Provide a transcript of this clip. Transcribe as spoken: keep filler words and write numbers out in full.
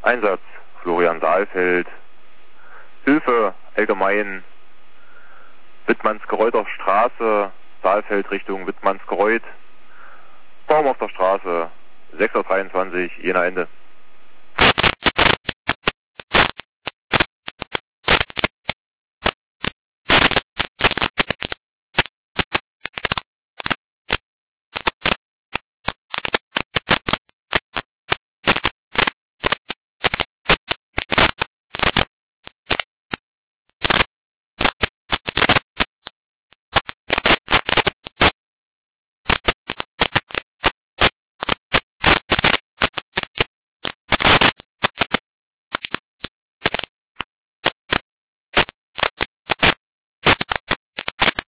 Einsatz Florian Saalfeld. Hilfe allgemein Wittmannsgereuter Straße, Saalfeld Richtung Wittmannsgereuth. Baum auf der Straße, sechs Uhr dreiundzwanzig, Jena Ende.